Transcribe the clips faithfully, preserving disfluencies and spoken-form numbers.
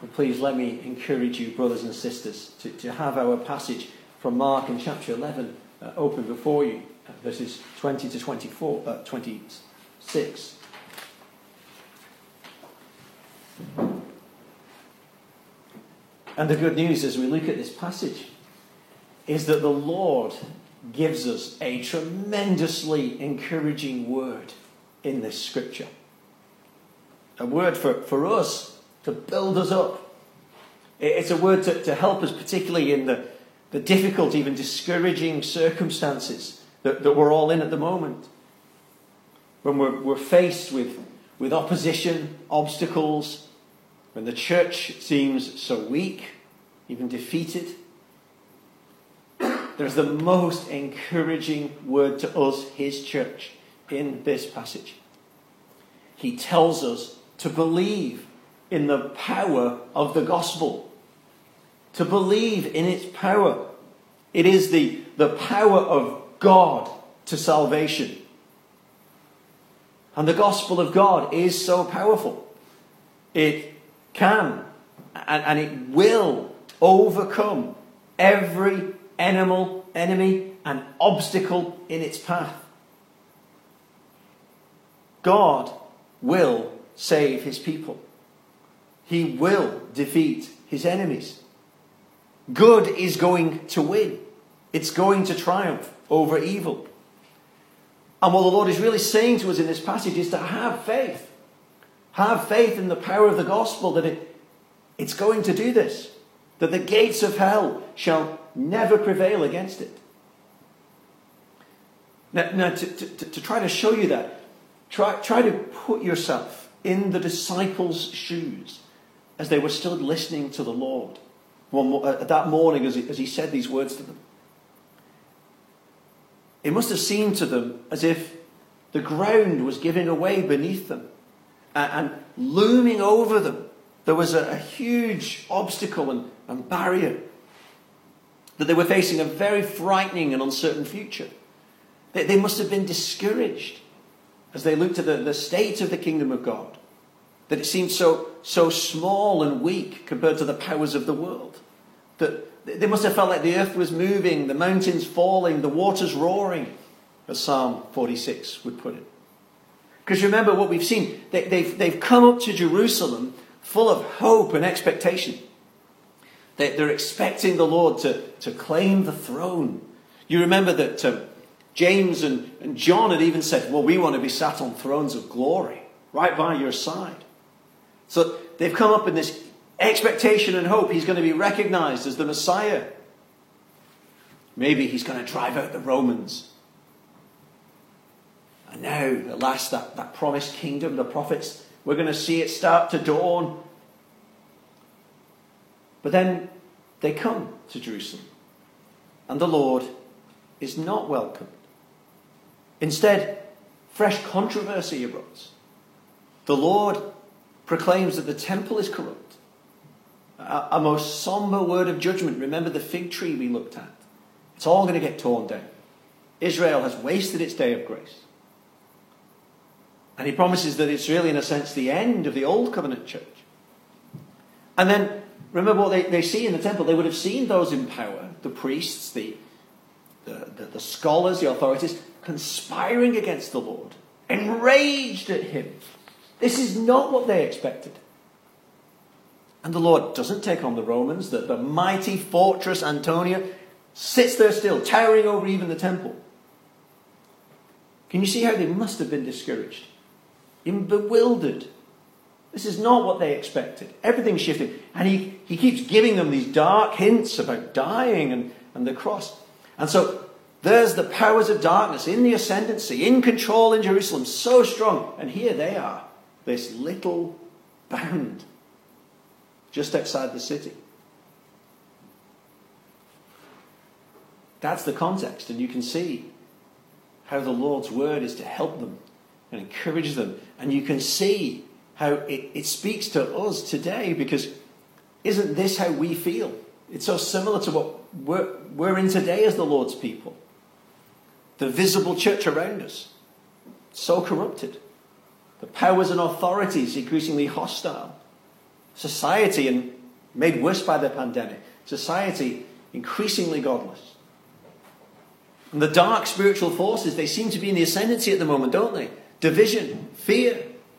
And please let me encourage you, brothers and sisters, to, to have our passage from Mark in chapter eleven uh, open before you, uh, verses twenty to twenty-four, uh, twenty-six. And the good news as we look at this passage is that the Lord gives us a tremendously encouraging word in this scripture. A word for, for us to build us up. It's a word to, to help us, particularly in the, the difficult, even discouraging circumstances that, that we're all in at the moment. When we're, we're faced with, with opposition, obstacles, when the church seems so weak, even defeated, there's the most encouraging word to us, his church, in this passage. He tells us to believe in the power of the gospel. To believe in its power. It is the, the power of God to salvation. And the gospel of God is so powerful. It can and, and it will overcome every animal, enemy and obstacle in its path. God will save his people. He will defeat his enemies. Good is going to win. It's going to triumph over evil. And what the Lord is really saying to us in this passage is to have faith. Have faith in the power of the gospel that it, it's going to do this. That the gates of hell shall never prevail against it. Now, now to, to, to try to show you that, try, try to put yourself in the disciples' shoes as they were still listening to the Lord one, uh, that morning as he, as he said these words to them. It must have seemed to them as if the ground was giving away beneath them and, and looming over them. There was a, a huge obstacle and, and barrier. That they were facing a very frightening and uncertain future. They, they must have been discouraged as they looked at the, the state of the kingdom of God. That it seemed so, so small and weak compared to the powers of the world. That they must have felt like the earth was moving, the mountains falling, the waters roaring, as Psalm forty-six would put it. Because remember what we've seen. They, they've, they've come up to Jerusalem full of hope and expectation. They, they're expecting the Lord to, to claim the throne. You remember that um, James and, and John had even said, well, we want to be sat on thrones of glory right by your side. So they've come up in this expectation and hope he's going to be recognized as the Messiah. Maybe he's going to drive out the Romans. And now, at last, that, that promised kingdom, the prophets, we're going to see it start to dawn. But then they come to Jerusalem. And the Lord is not welcomed. Instead, fresh controversy erupts. The Lord proclaims that the temple is corrupt. A, a most somber word of judgment. Remember the fig tree we looked at. It's all going to get torn down. Israel has wasted its day of grace. And he promises that it's really, in a sense, the end of the old covenant church. And then, remember what they, they see in the temple. They would have seen those in power, the priests, the, the, the, the scholars, the authorities, conspiring against the Lord, enraged at him. This is not what they expected. And the Lord doesn't take on the Romans. The, the mighty fortress Antonia sits there still, towering over even the temple. Can you see how they must have been discouraged? Even bewildered. This is not what they expected. Everything's shifting. And he, he keeps giving them these dark hints about dying and, and the cross. And so there's the powers of darkness in the ascendancy, in control in Jerusalem, so strong. And here they are, this little band, just outside the city. That's the context. And you can see how the Lord's word is to help them and encourage them. And you can see how it, it speaks to us today, because isn't this how we feel? It's so similar to what we're, we're in today as the Lord's people. The visible church around us, so corrupted. The powers and authorities increasingly hostile. Society, and made worse by the pandemic, society increasingly godless. And the dark spiritual forces, they seem to be in the ascendancy at the moment, don't they? Division, fear.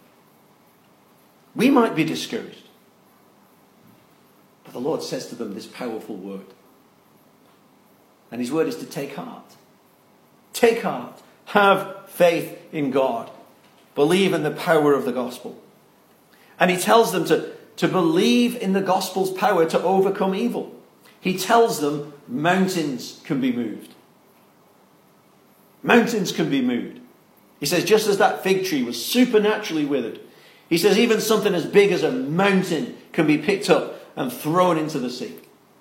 We might be discouraged. But the Lord says to them this powerful word. And his word is to take heart. Take heart. Have faith in God. Believe in the power of the gospel. And he tells them to, to believe in the gospel's power to overcome evil. He tells them mountains can be moved. Mountains can be moved. He says, just as that fig tree was supernaturally withered, he says even something as big as a mountain can be picked up and thrown into the sea.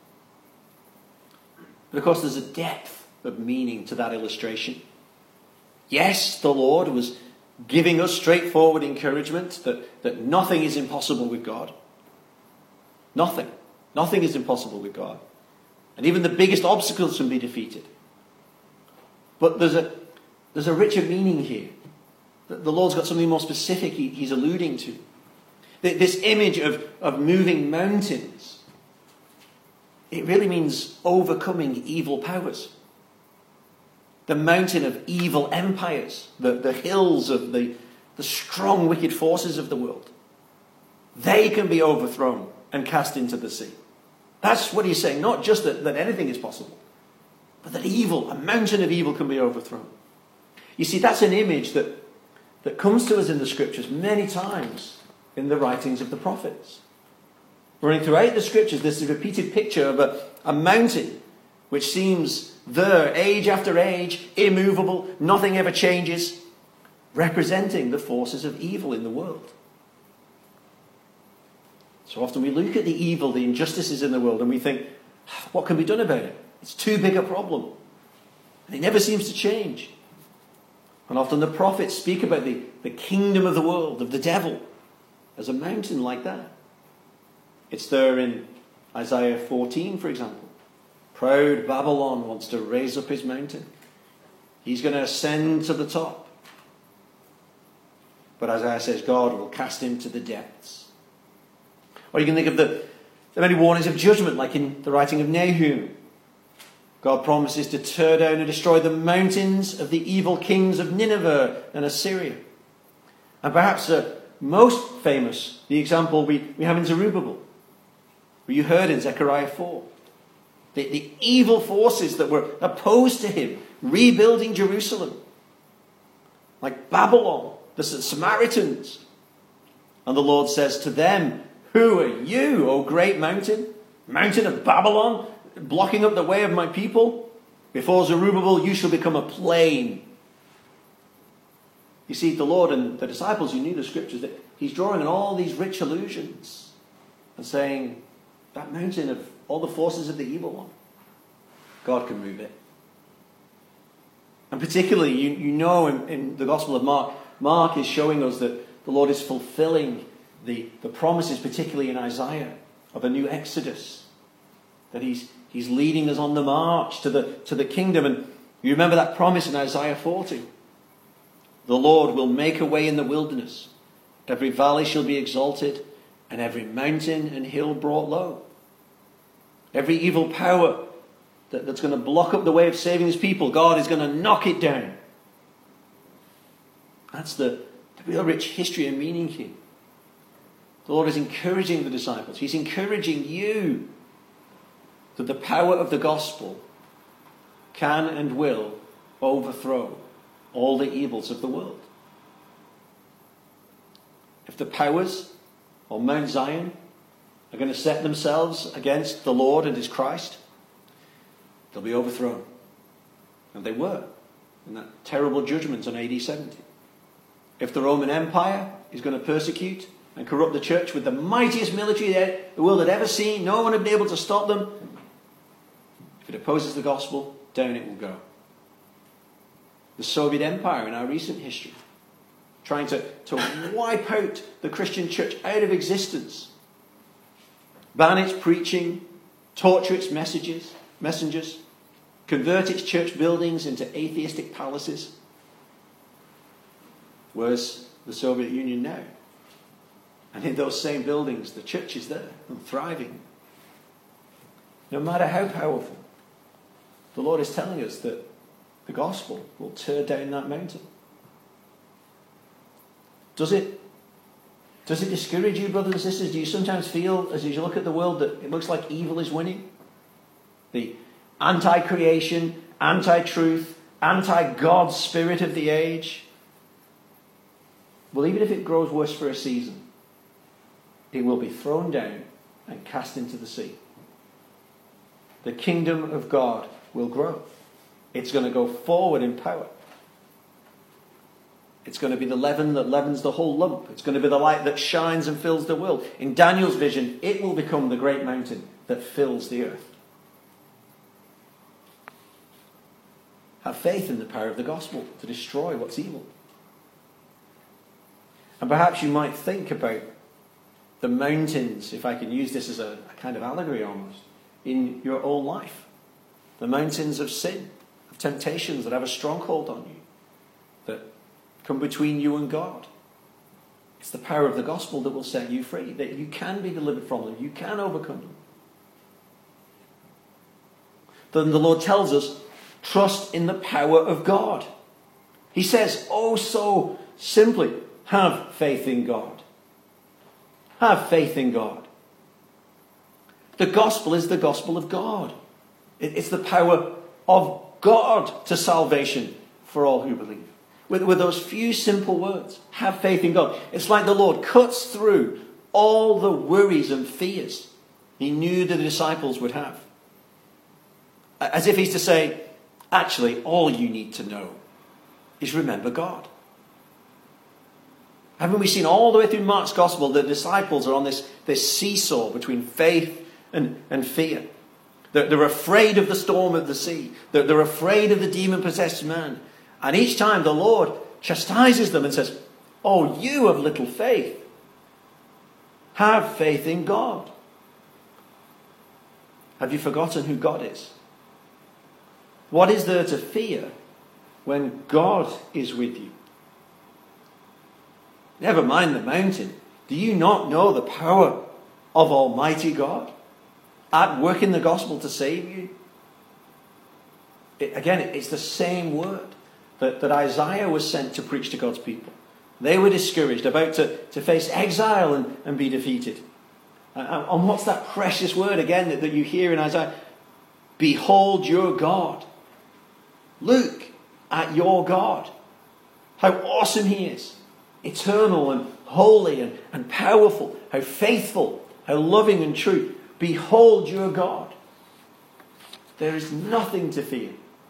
But of course there's a depth of meaning to that illustration. Yes, the Lord was giving us straightforward encouragement that, that nothing is impossible with God. Nothing. Nothing is impossible with God. And even the biggest obstacles can be defeated. But there's a, there's a richer meaning here. The Lord's got something more specific he, he's alluding to. This image of, of moving mountains, it really means overcoming evil powers. The mountain of evil empires, the, the hills of the, the strong wicked forces of the world. They can be overthrown and cast into the sea. That's what he's saying. Not just that, that anything is possible, but that evil, a mountain of evil can be overthrown. You see, that's an image that, that comes to us in the scriptures many times in the writings of the prophets. Running throughout the scriptures, there's a repeated picture of a, a mountain which seems there age after age, immovable, nothing ever changes, representing the forces of evil in the world. So often we look at the evil, the injustices in the world, and we think, what can be done about it? It's too big a problem. And it never seems to change. And often the prophets speak about the, the kingdom of the world, of the devil, as a mountain like that. It's there in Isaiah fourteen, for example. Proud Babylon wants to raise up his mountain. He's going to ascend to the top. But Isaiah says God will cast him to the depths. Or you can think of the, the many warnings of judgment, like in the writing of Nahum. God promises to tear down and destroy the mountains of the evil kings of Nineveh and Assyria. And perhaps uh, most famous, the example we, we have in Zerubbabel, where you heard in Zechariah four. The, the evil forces that were opposed to him, rebuilding Jerusalem. Like Babylon, the Samaritans. And the Lord says to them, who are you, O great mountain? Mountain of Babylon, blocking up the way of my people? Before Zerubbabel, you shall become a plain. You see, the Lord and the disciples who knew the scriptures, that he's drawing on all these rich allusions and saying, that mountain of all the forces of the evil one, God can move it. And particularly, you, you know in, in the Gospel of Mark, Mark is showing us that the Lord is fulfilling the, the promises, particularly in Isaiah, of a new Exodus. That he's, he's leading us on the march to the, to the kingdom. And you remember that promise in Isaiah forty. The Lord will make a way in the wilderness. Every valley shall be exalted, and every mountain and hill brought low. Every evil power that, that's going to block up the way of saving his people, God is going to knock it down. That's the, the real rich history and meaning here. The Lord is encouraging the disciples. He's encouraging you that the power of the gospel can and will overthrow all the evils of the world. If the powers on Mount Zion are going to set themselves against the Lord and his Christ, they'll be overthrown. And they were in that terrible judgment on A D seventy. If the Roman Empire is going to persecute and corrupt the church with the mightiest military that the world had ever seen, no one had been able to stop them. If it opposes the gospel, down it will go. The Soviet Empire in our recent history, trying to, to wipe out the Christian church out of existence, ban its preaching, torture its messages, messengers, convert its church buildings into atheistic palaces. Where's the Soviet Union now? And in those same buildings, the church is there and thriving. No matter how powerful, the Lord is telling us that the gospel will tear down that mountain. Does it, does it discourage you, brothers and sisters? Do you sometimes feel, as you look at the world, that it looks like evil is winning? The anti-creation, anti-truth, anti-God spirit of the age? Well, even if it grows worse for a season, it will be thrown down and cast into the sea. The kingdom of God will grow. It's going to go forward in power. It's going to be the leaven that leavens the whole lump. It's going to be the light that shines and fills the world. In Daniel's vision, it will become the great mountain that fills the earth. Have faith in the power of the gospel to destroy what's evil. And perhaps you might think about the mountains, if I can use this as a, a kind of allegory almost, in your own life. The mountains of sin, of temptations that have a stronghold on you, that come between you and God. It's the power of the gospel that will set you free, that you can be delivered from them, you can overcome them. Then the Lord tells us, trust in the power of God. He says, oh so simply, have faith in God. Have faith in God. The gospel is the gospel of God. It's the power of God to salvation for all who believe. With, with those few simple words, have faith in God. It's like the Lord cuts through all the worries and fears he knew the disciples would have. As if he's to say, actually, all you need to know is remember God. Haven't we seen all the way through Mark's gospel, the disciples are on this, this seesaw between faith and, and fear. They're, they're afraid of the storm of the sea. They're, they're afraid of the demon-possessed man. And each time the Lord chastises them and says, oh, you of little faith, have faith in God. Have you forgotten who God is? What is there to fear when God is with you? Never mind the mountain. Do you not know the power of Almighty God at work in the gospel to save you? It, again, it's the same word that, that Isaiah was sent to preach to God's people. They were discouraged, about to, to face exile and, and be defeated. And, and what's that precious word again that, that you hear in Isaiah? Behold your God. Look at your God. How awesome he is. Eternal and holy and, and powerful. How faithful, how loving and true. Behold your God. There is nothing to fear.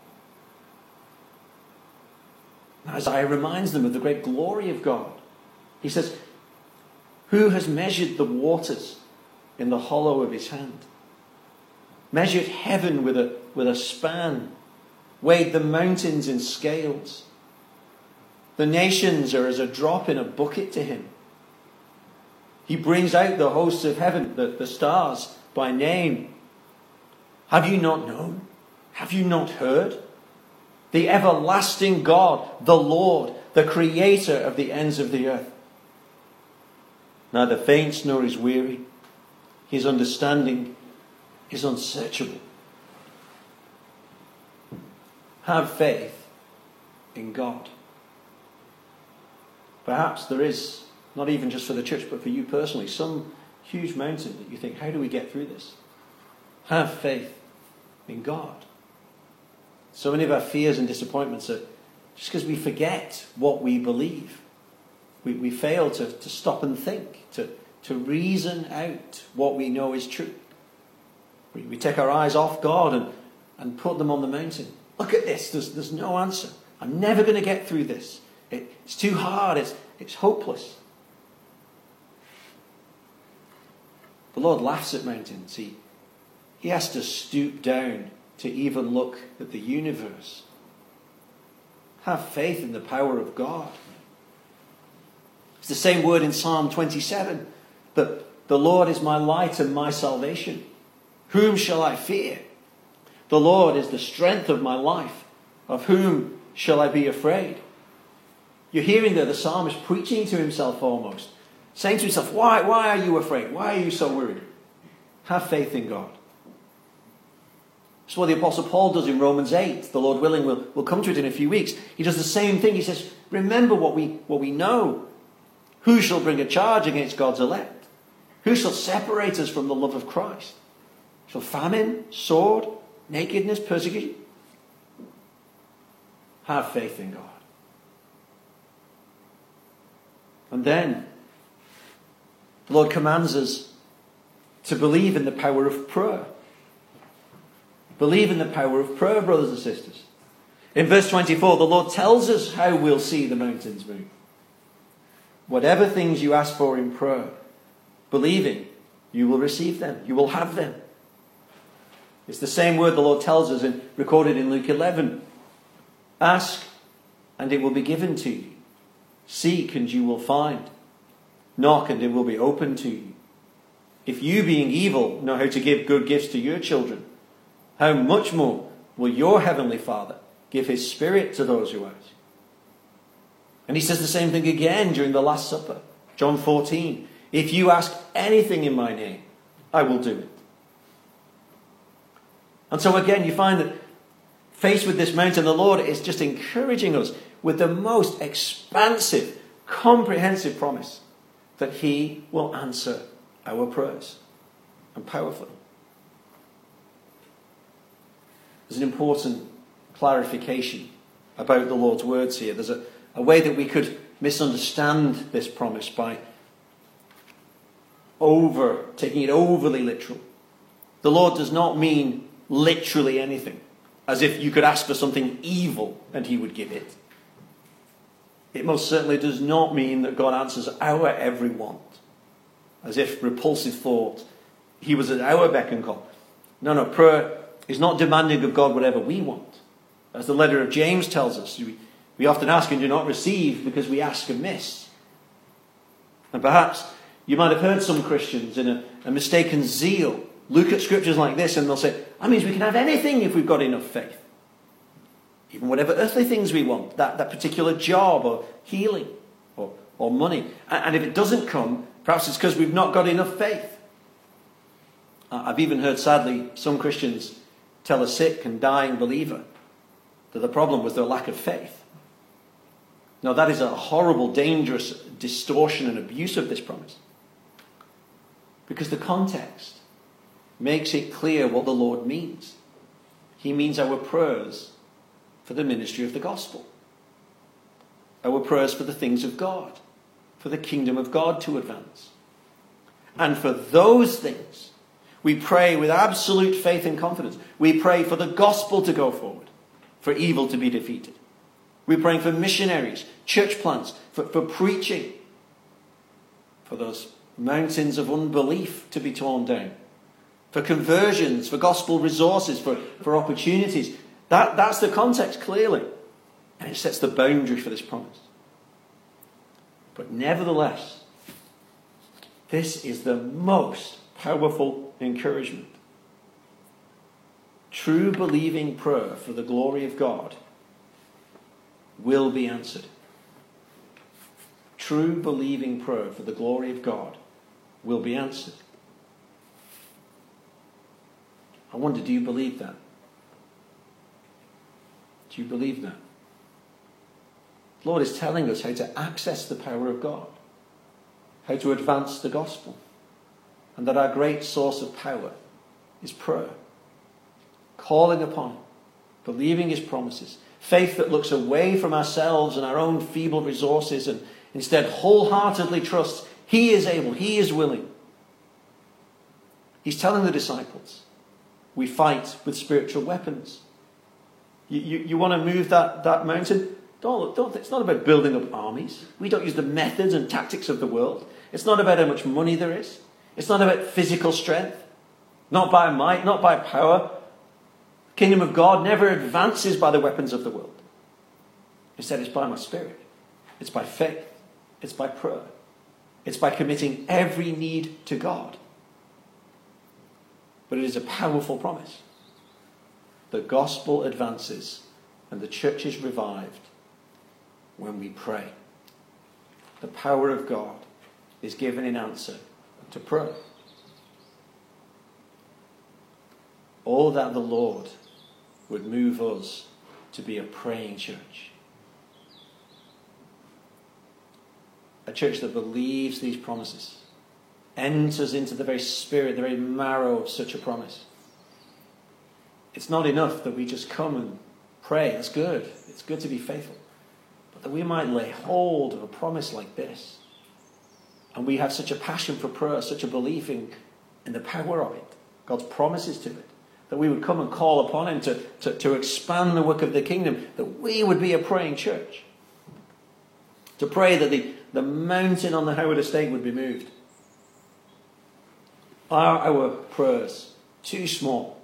Isaiah reminds them of the great glory of God. He says, who has measured the waters in the hollow of his hand? Measured heaven with a, with a span? Weighed the mountains in scales? The nations are as a drop in a bucket to him. He brings out the hosts of heaven, the, the stars, by name. Have you not known? Have you not heard? The everlasting God, the Lord, the creator of the ends of the earth. Neither faints nor is weary. His understanding is unsearchable. Have faith in God. Perhaps there is, not even just for the church, but for you personally, some huge mountain that you think, how do we get through this? Have faith in God. So many of our fears and disappointments are just because we forget what we believe. We, we fail to, to stop and think, to, to reason out what we know is true. We, we take our eyes off God and, and put them on the mountain. Look at this, there's, there's no answer. I'm never going to get through this. It, it's too hard, it's, it's hopeless. The Lord laughs at mountains. He, he has to stoop down to even look at the universe. Have faith in the power of God. It's the same word in Psalm twenty-seven. That the Lord is my light and my salvation. Whom shall I fear? The Lord is the strength of my life. Of whom shall I be afraid? You're hearing there the psalmist preaching to himself almost. saying to himself, why, why are you afraid? Why are you so worried? Have faith in God. That's what the Apostle Paul does in Romans eight. The Lord willing, we'll, we'll come to it in a few weeks. He does the same thing. He says, remember what we, what we know. Who shall bring a charge against God's elect? Who shall separate us from the love of Christ? Shall famine, sword, nakedness, persecution? Have faith in God. And then the Lord commands us to believe in the power of prayer. Believe in the power of prayer, brothers and sisters. In verse twenty-four, the Lord tells us how we'll see the mountains move. Whatever things you ask for in prayer, believing, you will receive them. You will have them. It's the same word the Lord tells us, in, recorded in Luke eleven. Ask, and it will be given to you. Seek, and you will find. Knock, and it will be opened to you. If you, being evil, know how to give good gifts to your children, how much more will your heavenly Father give his Spirit to those who ask? And he says the same thing again during the Last Supper. John fourteen. If you ask anything in my name, I will do it. And so again, you find that faced with this mountain, the Lord is just encouraging us with the most expansive, comprehensive promise that he will answer our prayers, and powerfully. There's an important clarification about the Lord's words here. There's a, a way that we could misunderstand this promise by over taking it overly literal. The Lord does not mean literally anything, as if you could ask for something evil and he would give it. It most certainly does not mean that God answers our every want, as if repulsive thought he was at our beck and call. No, no, prayer is not demanding of God whatever we want. As the letter of James tells us, we, we often ask and do not receive because we ask amiss. And perhaps you might have heard some Christians in a, a mistaken zeal look at scriptures like this and they'll say, that means we can have anything if we've got enough faith. Even whatever earthly things we want, that, that particular job or healing or, or money. And, and if it doesn't come, perhaps it's because we've not got enough faith. I've even heard, sadly, some Christians tell a sick and dying believer that the problem was their lack of faith. Now, that is a horrible, dangerous distortion and abuse of this promise. Because the context makes it clear what the Lord means. He means our prayers for the ministry of the gospel. Our prayers for the things of God, for the kingdom of God to advance. And for those things, we pray with absolute faith and confidence. We pray for the gospel to go forward, for evil to be defeated. We're praying for missionaries, church plants, for, for preaching, for those mountains of unbelief to be torn down, for conversions, for gospel resources, for, for opportunities. That, that's the context, clearly. And it sets the boundary for this promise. But nevertheless, this is the most powerful encouragement. True believing prayer for the glory of God will be answered. True believing prayer for the glory of God will be answered. I wonder, do you believe that? Do you believe that? The Lord is telling us how to access the power of God, how to advance the gospel, and that our great source of power is prayer. Calling upon Him, believing His promises, faith that looks away from ourselves and our own feeble resources and instead wholeheartedly trusts He is able, He is willing. He's telling the disciples, we fight with spiritual weapons. You, you, you want to move that, that mountain? Don't, don't, it's not about building up armies. We don't use the methods and tactics of the world. It's not about how much money there is. It's not about physical strength. Not by might, not by power. The kingdom of God never advances by the weapons of the world. Instead, it's by my spirit. It's by faith. It's by prayer. It's by committing every need to God. But it is a powerful promise. The gospel advances and the church is revived when we pray. The power of God is given in answer to prayer. Oh, that the Lord would move us to be a praying church. A church that believes these promises, enters into the very spirit, the very marrow of such a promise. It's not enough that we just come and pray. It's good. It's good to be faithful. But that we might lay hold of a promise like this. And we have such a passion for prayer, such a belief in, in the power of it, God's promises to it, that we would come and call upon him to, to, to expand the work of the kingdom, that we would be a praying church. To pray that the, the mountain on the Howard estate would be moved. Are our prayers too small?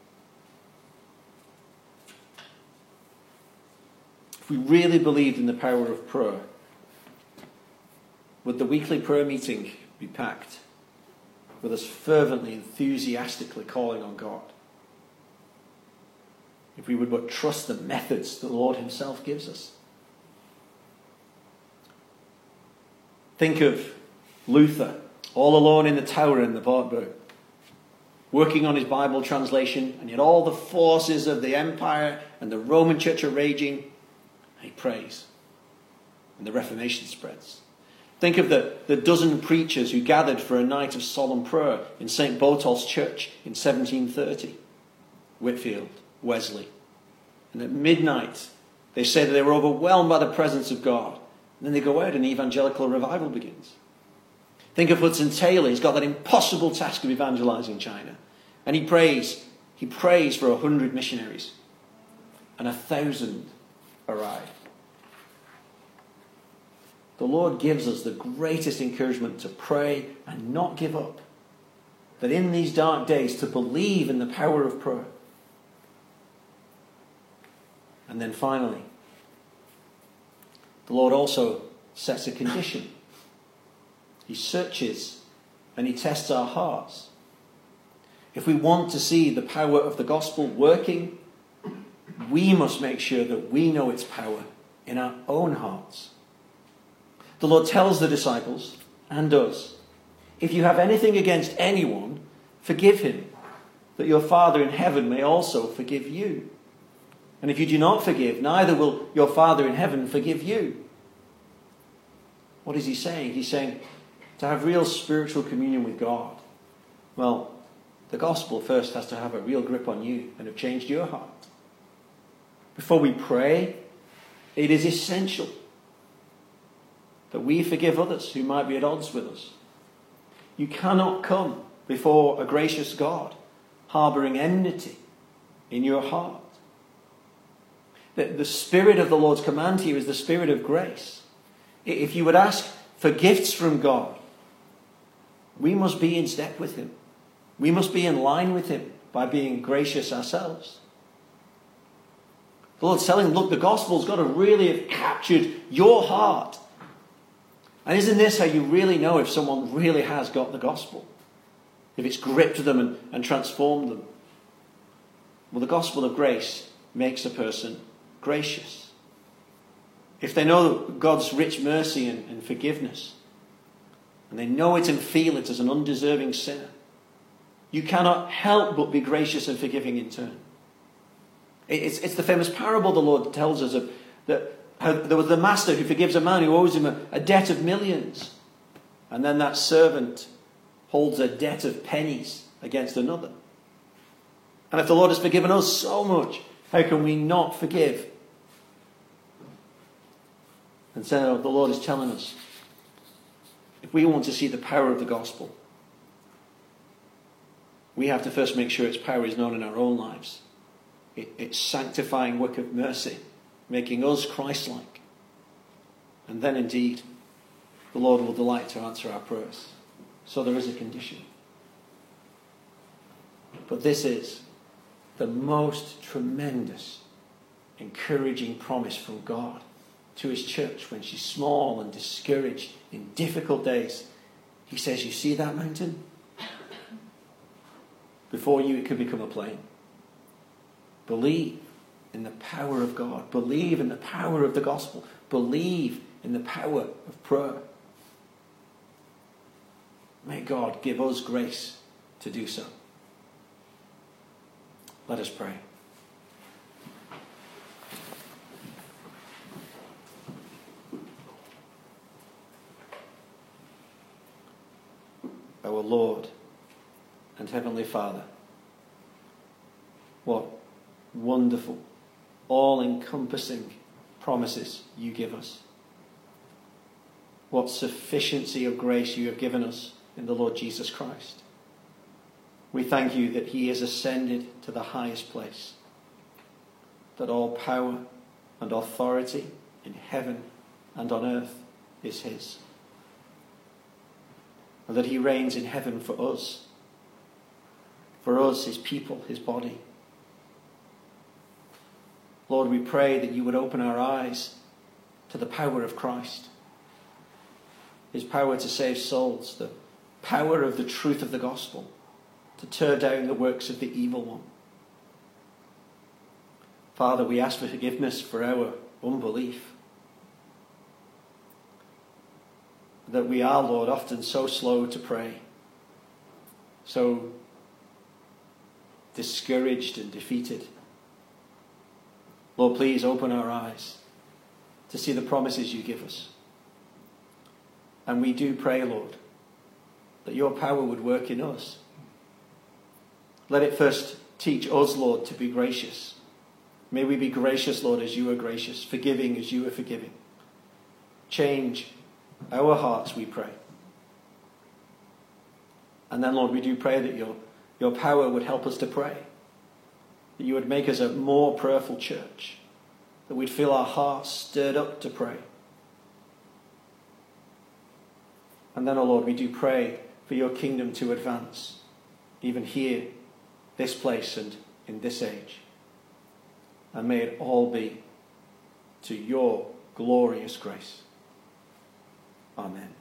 If we really believed in the power of prayer, would the weekly prayer meeting be packed with us fervently, enthusiastically calling on God? If we would but trust the methods the Lord himself gives us. Think of Luther, all alone in the tower in the Wartburg, working on his Bible translation, and yet all the forces of the empire and the Roman Church are raging, and he prays, and the Reformation spreads. Think of the, the dozen preachers who gathered for a night of solemn prayer in Saint Botolph's church in seventeen thirty. Whitfield, Wesley. And at midnight, they say that they were overwhelmed by the presence of God. And then they go out and evangelical revival begins. Think of Hudson Taylor. He's got that impossible task of evangelizing China. And he prays, he prays for a hundred missionaries. And a thousand arrive. The Lord gives us the greatest encouragement to pray and not give up. That in these dark days, to believe in the power of prayer. And then finally, the Lord also sets a condition. He searches and he tests our hearts. If we want to see the power of the gospel working, we must make sure that we know its power in our own hearts. The Lord tells the disciples, and us, if you have anything against anyone, forgive him, that your Father in heaven may also forgive you. And if you do not forgive, neither will your Father in heaven forgive you. What is he saying? He's saying to have real spiritual communion with God. Well, the gospel first has to have a real grip on you and have changed your heart. Before we pray, it is essential that we forgive others who might be at odds with us. You cannot come before a gracious God harbouring enmity in your heart. The, the spirit of the Lord's command here is the spirit of grace. If you would ask for gifts from God, we must be in step with him. We must be in line with him by being gracious ourselves. The Lord's telling them, look, the gospel's got to really have captured your heart. And isn't this how you really know if someone really has got the gospel? If it's gripped them and, and transformed them? Well, the gospel of grace makes a person gracious. If they know God's rich mercy and, and forgiveness, and they know it and feel it as an undeserving sinner, you cannot help but be gracious and forgiving in turn. It's, it's the famous parable the Lord tells us of that how there was the master who forgives a man who owes him a, a debt of millions, and then that servant holds a debt of pennies against another. And if the Lord has forgiven us so much, how can we not forgive? And so the Lord is telling us, if we want to see the power of the gospel, we have to first make sure its power is known in our own lives. It, its sanctifying work of mercy, making us Christ-like. And then indeed, the Lord will delight to answer our prayers. So there is a condition. But this is the most tremendous, encouraging promise from God to his church when she's small and discouraged in difficult days. He says, you see that mountain? Before you it could become a plain. Believe in the power of God. Believe in the power of the gospel. Believe in the power of prayer. May God give us grace to do so. Let us pray. Our Lord and Heavenly Father, what wonderful, all-encompassing promises you give us. What sufficiency of grace you have given us in the Lord Jesus Christ. We thank you that he is ascended to the highest place, that all power and authority in heaven and on earth is his, and that he reigns in heaven for us, for us, his people, his body. Lord, we pray that you would open our eyes to the power of Christ, his power to save souls, the power of the truth of the gospel, to tear down the works of the evil one. Father, we ask for forgiveness for our unbelief, that we are, Lord, often so slow to pray, so discouraged and defeated. Lord, please open our eyes to see the promises you give us. And we do pray, Lord, that your power would work in us. Let it first teach us, Lord, to be gracious. May we be gracious, Lord, as you are gracious, forgiving as you are forgiving. Change our hearts, we pray. And then, Lord, we do pray that your, your power would help us to pray, that you would make us a more prayerful church, that we'd feel our hearts stirred up to pray. And then, oh Lord, we do pray for your kingdom to advance, even here, this place, and in this age. And may it all be to your glorious grace. Amen.